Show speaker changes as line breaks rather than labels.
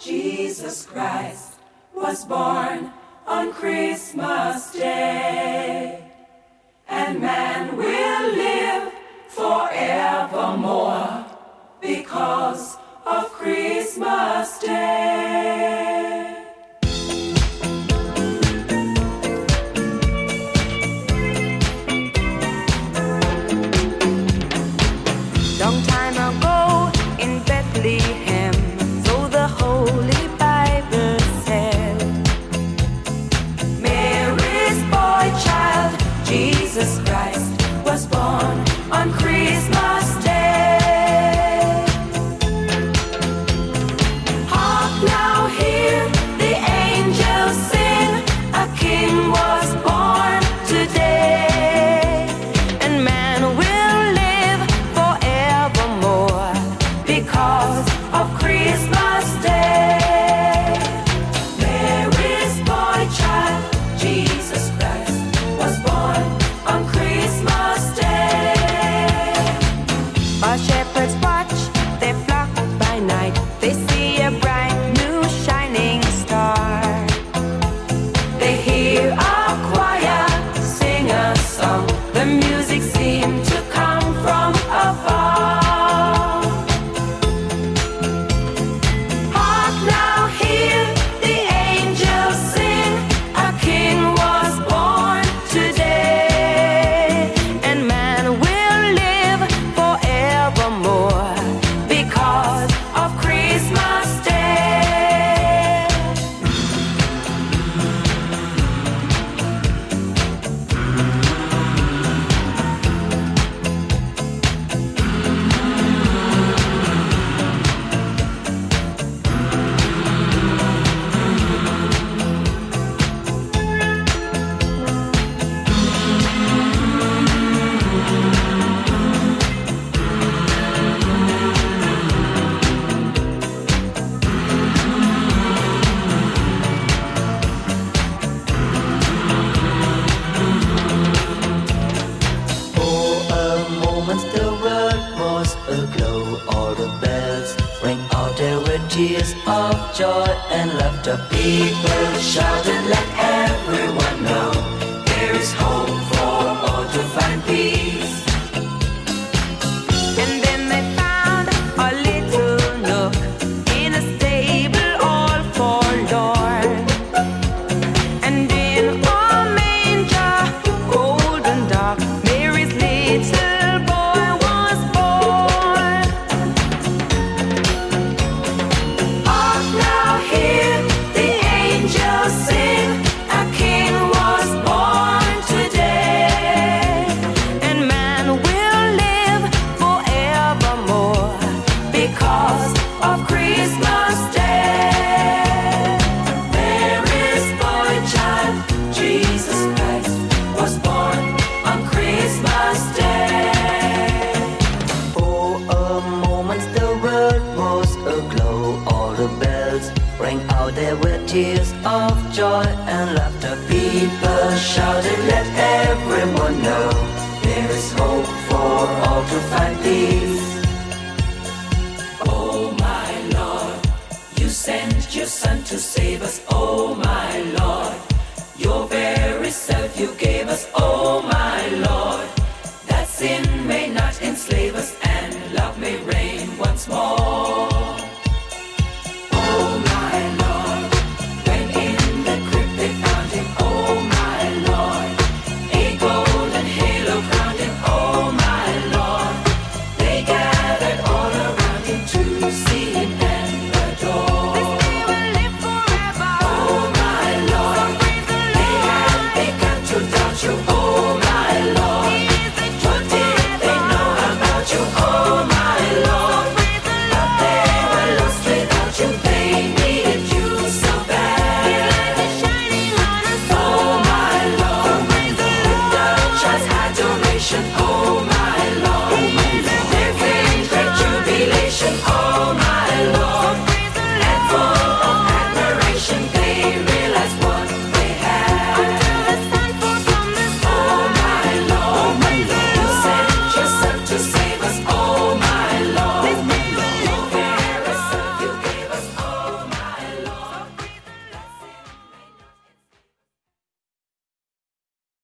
Jesus Christ was born on Christmas Day, and man will live forevermore because of Christmas Day.
Long time ago in Bethlehem, so the Holy Bible said, Mary's boy child, Jesus Christ, was born on Christmas Day. Hark now, hear the angels sing, a king was born today, and man will live forevermore because of Christmas Day. Mary's boy child, Jesus Christ, was born on Christmas Day. While shepherds watch their flock by night, they see a bright new shining star. They hear a choir sing a song, the music seemed to come from afar. Hark now, hear the angels sing, a king was born today, and man will live forevermore because of Christmas Day.
For a moment the world was aglow, all the bells rang out, there were tears of joy and laughter. People shouted, let everyone know there is hope for all to find peace.
And then they found a little nook in a stable all forlorn, and in a manger, cold and dark, Mary's little boy was born.
Hark now, hear the angels sing, a king was born today,
And man will live forevermore
because of Christmas Day. Mary's boy child, Jesus Christ, was born on Christmas Day.
For a moment the world was aglow, all the bells rang out, there were tears of joy and laughter. People shouted, let everyone know there is hope for all to find peace.
Oh my Lord, you sent your Son to save us. Oh my Lord, your very self you gave us. Oh